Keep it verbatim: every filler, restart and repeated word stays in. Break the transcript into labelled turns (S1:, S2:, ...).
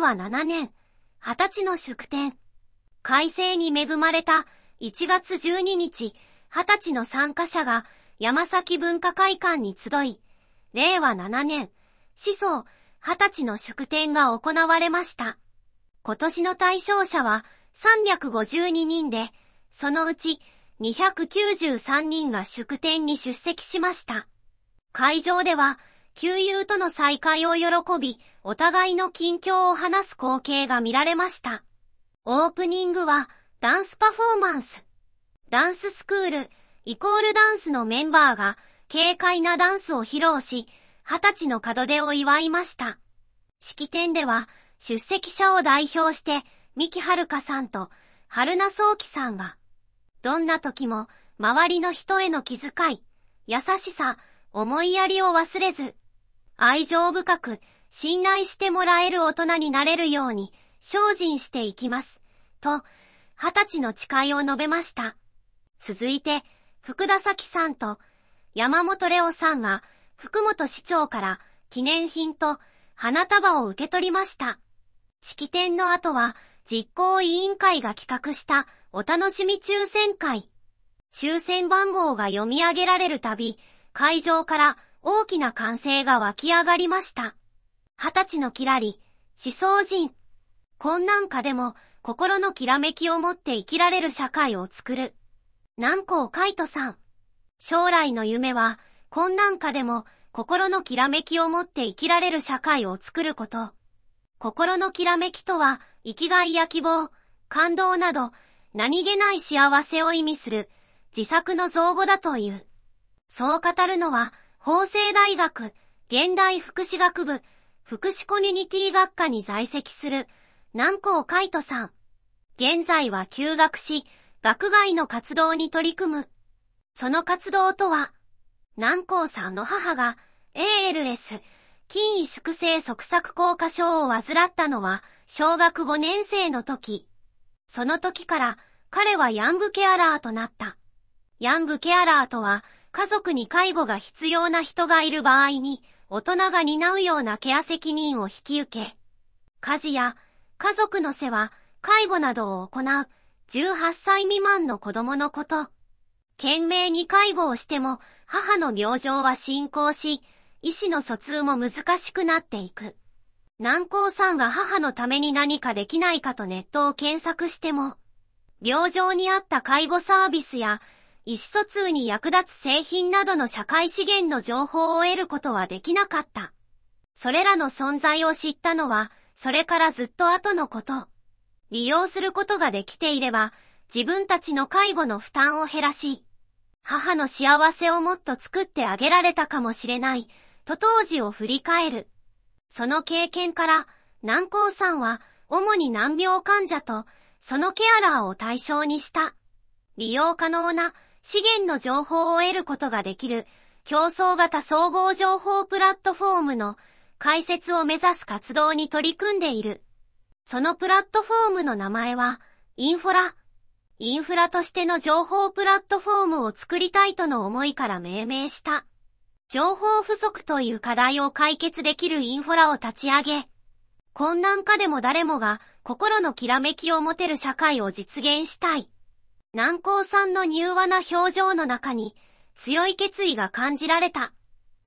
S1: わななねん、はたちの祝典。快晴に恵まれたいちがつじゅうににち、はたちの参加者が山崎文化会館に集い、れいわななねん、始祖はたちの祝典が行われました。今年の対象者はさんびゃくごじゅうににんで、そのうちにひゃくきゅうじゅうさんにんが祝典に出席しました。会場では、旧友との再会を喜び、お互いの近況を話す光景が見られました。オープニングは、ダンスパフォーマンス。ダンススクール、イコールダンスのメンバーが、軽快なダンスを披露し、はたちの門出を祝いました。式典では、出席者を代表して、三木遥さんと、春名蒼樹さんが、どんな時も、周りの人への気遣い、優しさ、思いやりを忘れず、愛情深く、信頼してもらえる大人になれるように、精進していきます。と、はたちの誓いを述べました。続いて、福田咲さんと、山本レオさんが、福本市長から記念品と花束を受け取りました。式典の後は、実行委員会が企画したお楽しみ抽選会。抽選番号が読み上げられるたび、会場から大きな歓声が湧き上がりました。はたちのきらり、思想人。困難下でも心のきらめきを持って生きられる社会を作る。南光海斗さん。将来の夢は、困難下でも心のきらめきを持って生きられる社会を作ること。心のきらめきとは、生きがいや希望、感動など、何気ない幸せを意味する、自作の造語だという。そう語るのは、法政大学、現代福祉学部、福祉コミュニティ学科に在籍する、南光海斗さん。現在は休学し、学外の活動に取り組む。その活動とは、南光さんの母が エーエルエス、筋萎縮性側索硬化症を患ったのは小学ごねんせいの時。その時から彼はヤングケアラーとなった。ヤングケアラーとは家族に介護が必要な人がいる場合に大人が担うようなケア責任を引き受け、家事や家族の世話、介護などを行うじゅうはっさい未満の子供のこと。懸命に介護をしても母の病状は進行し、意思の疎通も難しくなっていく。南光さんが母のために何かできないかとネットを検索しても、病状に合った介護サービスや意思疎通に役立つ製品などの社会資源の情報を得ることはできなかった。それらの存在を知ったのは、それからずっと後のこと。利用することができていれば、自分たちの介護の負担を減らし、母の幸せをもっと作ってあげられたかもしれない、と当時を振り返る。その経験から、南光さんは、主に難病患者と、そのケアラーを対象にした、利用可能な資源の情報を得ることができる、競争型総合情報プラットフォームの開設を目指す活動に取り組んでいる。そのプラットフォームの名前は、インフォラ。インフラとしての情報プラットフォームを作りたいとの思いから命名した。情報不足という課題を解決できるインフォラを立ち上げ、困難下でも誰もが心のきらめきを持てる社会を実現したい。南光さんの柔和な表情の中に強い決意が感じられた。